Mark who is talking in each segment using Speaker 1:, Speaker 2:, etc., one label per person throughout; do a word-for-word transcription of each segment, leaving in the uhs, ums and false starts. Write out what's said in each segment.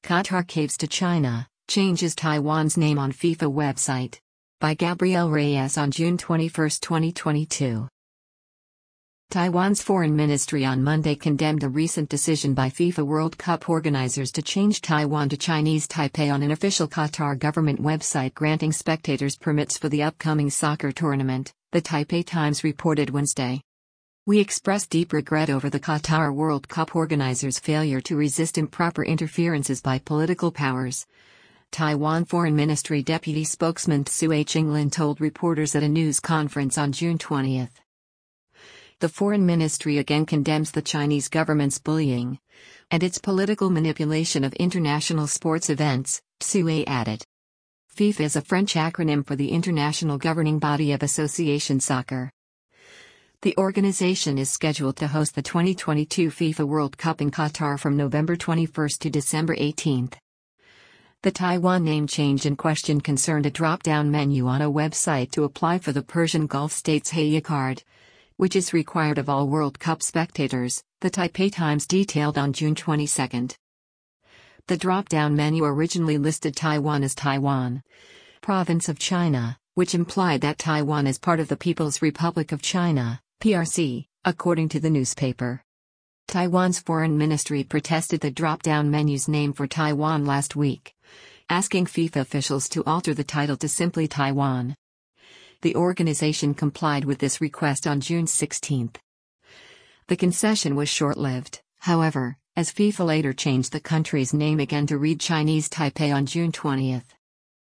Speaker 1: Qatar caves to China, changes Taiwan's name on FIFA website. By Gabriel Reyes on June twenty-first, twenty twenty-two. Taiwan's foreign ministry on Monday condemned a recent decision by FIFA World Cup organizers to change Taiwan to Chinese Taipei on an official Qatar government website granting spectators permits for the upcoming soccer tournament, the Taipei Times reported Wednesday. We express deep regret over the Qatar World Cup organizers' failure to resist improper interferences by political powers. Taiwan Foreign Ministry Deputy Spokesman Tsui Ching-lin told reporters at a news conference on June twentieth. The Foreign Ministry again condemns the Chinese government's bullying and its political manipulation of international sports events, Tsui added. FIFA is a French acronym for the International Governing Body of Association Soccer. The organization is scheduled to host the twenty twenty-two FIFA World Cup in Qatar from November twenty-first to December eighteenth. The Taiwan name change in question concerned a drop-down menu on a website to apply for the Persian Gulf states Haya card, which is required of all World Cup spectators, the Taipei Times detailed on June twenty-second. The drop-down menu originally listed Taiwan as Taiwan, province of China, which implied that Taiwan is part of the People's Republic of China, P R C, according to the newspaper. Taiwan's foreign ministry protested the drop-down menu's name for Taiwan last week, asking FIFA officials to alter the title to simply Taiwan. The organization complied with this request on June sixteenth. The concession was short-lived, however, as FIFA later changed the country's name again to read Chinese Taipei on June twentieth.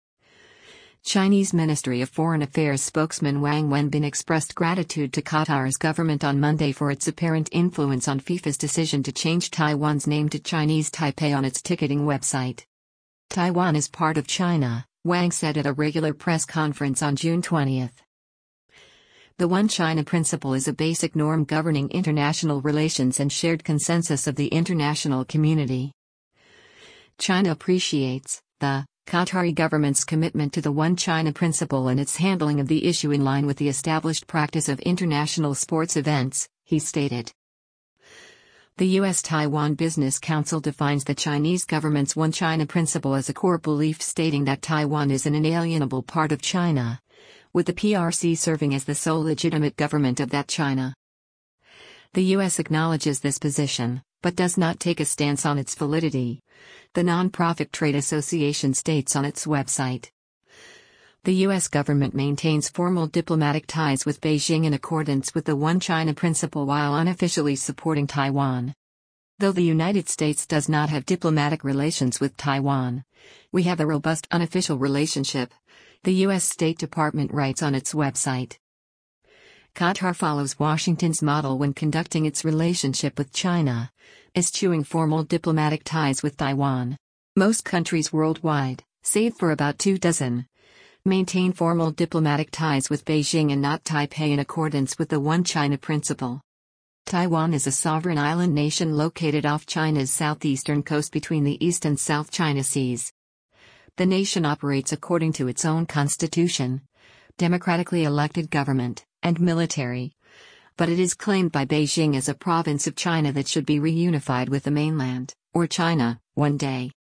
Speaker 1: Chinese Ministry of Foreign Affairs spokesman Wang Wenbin expressed gratitude to Qatar's government on Monday for its apparent influence on FIFA's decision to change Taiwan's name to Chinese Taipei on its ticketing website. Taiwan is part of China, Wang said at a regular press conference on June twentieth. The One China principle is a basic norm governing international relations and shared consensus of the international community. China appreciates the Qatari government's commitment to the One China principle and its handling of the issue in line with the established practice of international sports events, he stated. The U S Taiwan Business Council defines the Chinese government's One China principle as a core belief stating that Taiwan is an inalienable part of China, with the P R C serving as the sole legitimate government of that China. The U S acknowledges this position, but does not take a stance on its validity, the non-profit trade association states on its website. The U S government maintains formal diplomatic ties with Beijing in accordance with the One China principle while unofficially supporting Taiwan. Though the United States does not have diplomatic relations with Taiwan, we have a robust unofficial relationship, the U S State Department writes on its website. Qatar follows Washington's model when conducting its relationship with China, eschewing formal diplomatic ties with Taiwan. Most countries worldwide, save for about two dozen, maintain formal diplomatic ties with Beijing and not Taipei in accordance with the One China principle. Taiwan is a sovereign island nation located off China's southeastern coast between the East and South China Seas. The nation operates according to its own constitution, democratically elected government, and military, but it is claimed by Beijing as a province of China that should be reunified with the mainland, or China, one day.